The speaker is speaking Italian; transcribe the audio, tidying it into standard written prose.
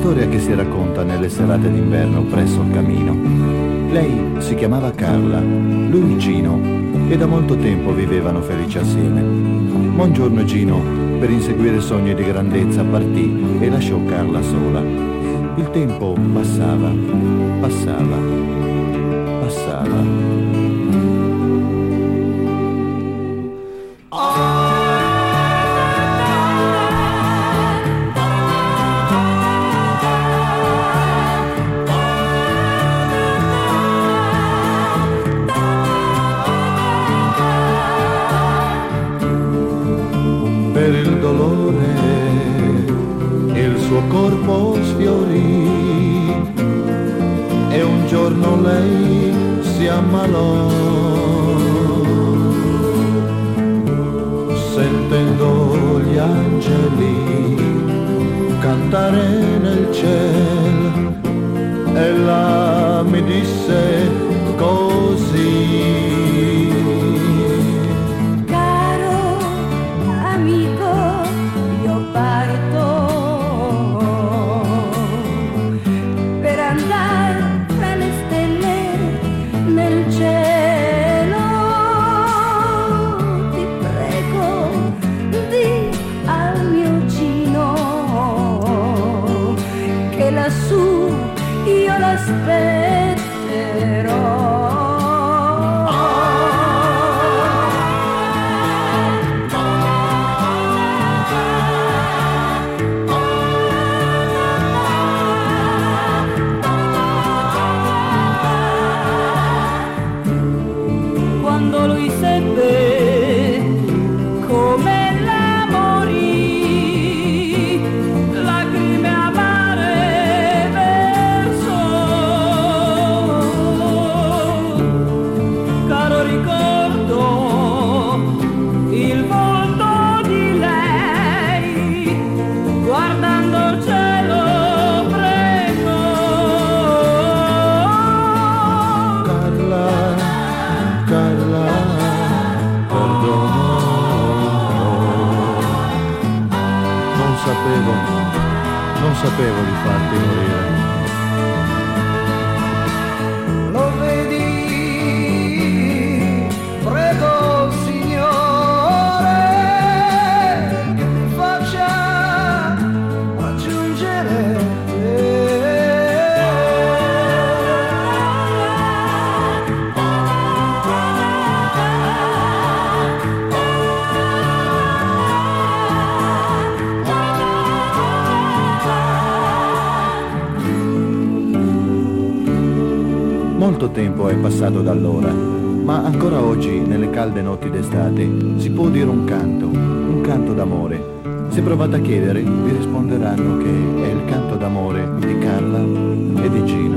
storia che si racconta nelle serate d'inverno presso il camino. Lei si chiamava Carla, lui Gino, e da molto tempo vivevano felici assieme. Ma un giorno Gino, per inseguire sogni di grandezza, partì e lasciò Carla sola. Il tempo passava, passava, passava. Per il dolore il suo corpo sfiorì e un giorno lei si ammalò, sentendo gli angeli cantare nel cielo. Ella mi disse così: lassù io l'aspetterò. Quando lui seppe come la morì, lacrime amare verso, caro ricordo il volto di lei, guardando il cielo prego. Carla, perdono, non sapevo di farti morire. Lo vedi, prego Signore, che mi faccia raggiungere te. Molto tempo è passato da allora, ma ancora oggi, nelle calde notti d'estate, si può dire un canto d'amore. Se provate a chiedere, vi risponderanno che è il canto d'amore di Carla e di Gino.